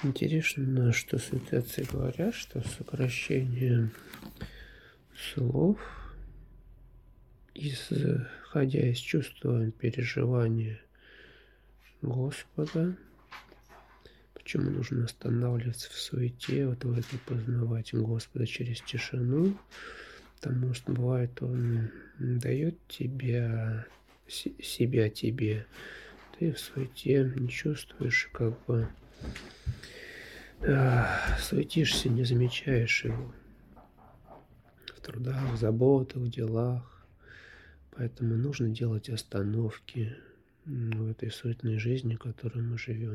Интересно, что святые отцы говорят, что сокращение слов, исходя из чувства переживания Господа, почему нужно останавливаться в суете, вот в этом познавать Господа через тишину, потому что бывает, Он дает себя тебе, ты в суете не чувствуешь, как бы суетишься, не замечаешь его в трудах, в заботах, в делах. Поэтому нужно делать остановки в этой суетной жизни, в которой мы живем.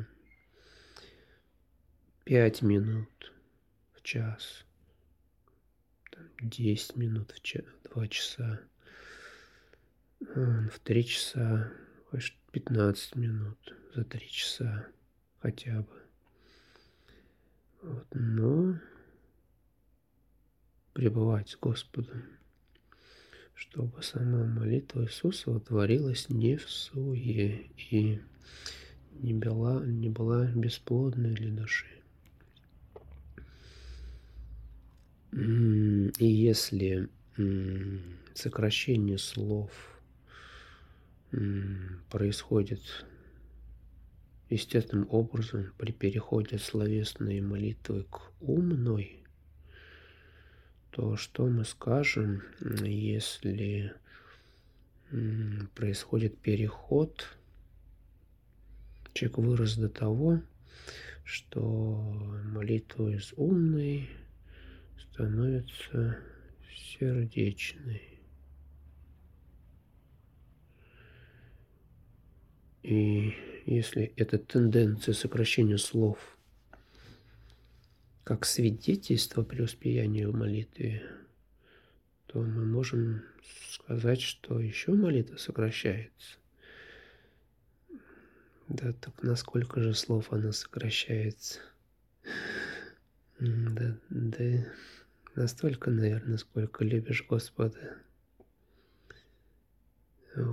5 минут в час, 10 минут в 2 часа, в 3 часа, 15 минут за 3 часа хотя бы. Вот, но пребывать с Господом, чтобы сама молитва Иисуса творилась не в суе и не была бесплодной для души. И если сокращение слов происходит естественным образом при переходе от словесной молитвы к умной, то что мы скажем, если происходит переход, человек вырос до того, что молитва из умной становится сердечной. И если эта тенденция сокращения слов как свидетельство преуспеяния в молитве, то мы можем сказать, что еще молитва сокращается. Да, так насколько же слов она сокращается? Да, настолько, наверное, сколько любишь Господа.